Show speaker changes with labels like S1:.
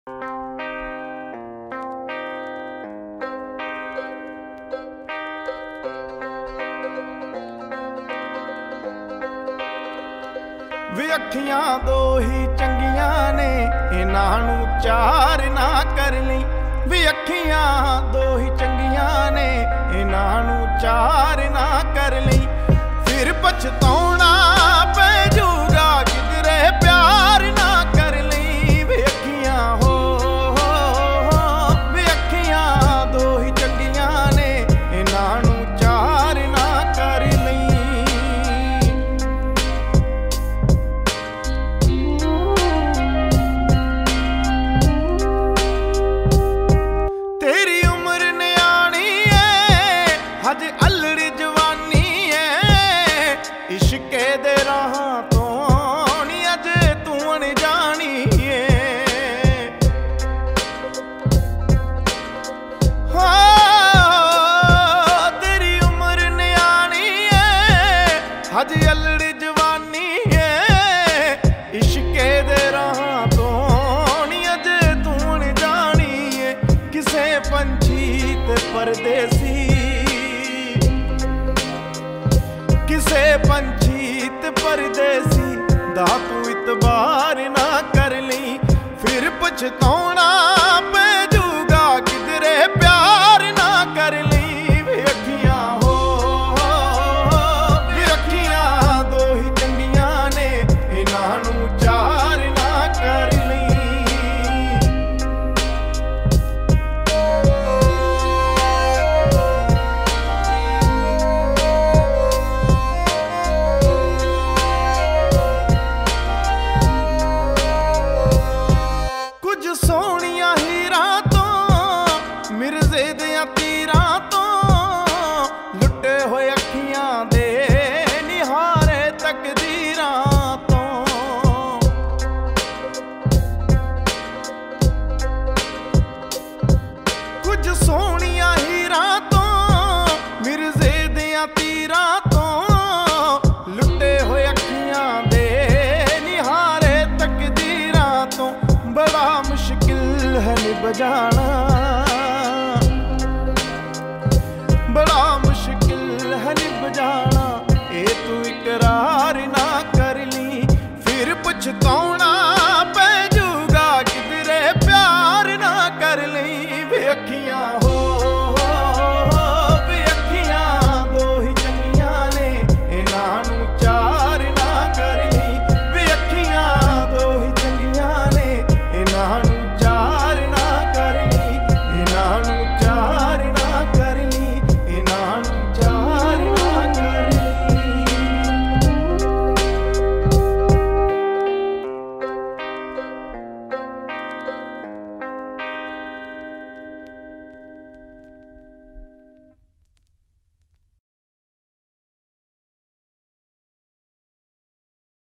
S1: ਵੇ ਅੱਖੀਆਂ ਦੋ ਹੀ ਚੰਗੀਆਂ ਨੇ, ਇਹਨਾਂ ਨੂੰ ਚਾਰ ਨਾ ਕਰ ਲਈ। ਵੇ ਅੱਖੀਆਂ ਦੋ ਹੀ ਚੰਗੀਆਂ ਨੇ, ਇਹਨਾਂ ਨੂੰ ਚਾਰ ਨਾ ਕਰ ਲਈ। ਫਿਰ ਪਛਤਾਉਣਾ ਪੈ ਜੂਗਾ ਕਿਧਰੇ ਪਿਆਰ ਨਾ ਕਰ ਲਈ। ਵੇ ਅੱਖੀਆਂ ਵੇ ਅੱਖੀਆਂ ਦੋ ਹੀ ਚੰਗੀਆਂ ਨੇ, ਇਹਨਾਂ ਨੂੰ ਚਾਰ ਨਾ ਕਰ ਲਈ। ਤੇਰੀ ਉਮਰ ਨਿਆਣੀ ਏ, ਹਜੇ ਅਲੜੀ ਜਵਾਨੀ ਏ, ਇਸ਼ਕੇ ਦੇ ਰਾਹਾਂ ਤੋਂ ਨੀ ਅਜੇ ਤੂੰ ਅਣਜਾਣੀ ਏ। ਤੇਰੀ ਉਮਰ ਨਿਆਣੀ ਏ, ਹਜੇ ਅਲੜੀ ਜਵਾਨੀ ਏ, ਇਸ਼ਕੇ ਦੇ ਰਾਹਾਂ ਤੋਂ ਨੀ ਅਜੇ ਤੂੰ ਅਣਜਾਣੀ ਏ। ਕਿਸੇ ਪੰਛੀ ਤੇ ਪਰਦੇਸੀ, ਕਿਸੇ ਪੰਛੀ ਤੇ ਪਰਦੇਸੀ ਦਾ ਤੂੰ ਇਤਬਾਰ ਨਾ ਕਰ ਲਈ। ਫਿਰ ਪਛਤਾਉਣਾ ਪੈ ਜੂਗਾ ਕਿਧਰੇ ਪਿਆਰ ਨਾ ਕਰ ਲਈ। ਵੇ ਅੱਖੀਆਂ ਵੇ ਅੱਖੀਆਂ ਦੋ ਹੀ ਚੰਗੀਆਂ ਨੇ, ਇਹਨਾਂ ਨੂੰ ਚਾਰ ਨਾ ਕਰ ਲਈ। ਕੁਝ ਸੋਹਣੀਆਂ ਹੀਰਾਂ ਤੋਂ, ਮਿਰਜ਼ੇ ਦੀਆਂ ਤੀਰਾਂ ਤੋਂ, ਲੁੱਟੇ ਹੋਏ ਅੱਖੀਆਂ ਦੇ ਨਿਹਾਰੇ ਤਕਦੀਰਾਂ ਤੋਂ। ਕੁਝ ਸੋਹਣੀਆਂ ਹੀਰਾਂ ਤੋਂ, ਮਿਰਜ਼ੇ ਦੀਆਂ ਤੀਰਾਂ ਤੋਂ, ਲੁੱਟੇ ਹੋਏ ਅੱਖੀਆਂ ਦੇ ਨਿਹਾਰੇ ਤਕਦੀਰਾਂ ਤੋਂ। ਬੜਾ ਮੁਸ਼ਕਿਲ ਹੈ ਨਿਭ ਜਾਣਾ, ਬੜਾ ਮੁਸ਼ਕਿਲ ਹੈ ਨਿਭ ਜਾਣਾ, ਇਹ ਤੂੰ ਇਕਰਾਰ ਨਾ ਕਰ ਲਈ। ਫਿਰ ਪਛਤਾਉਣਾ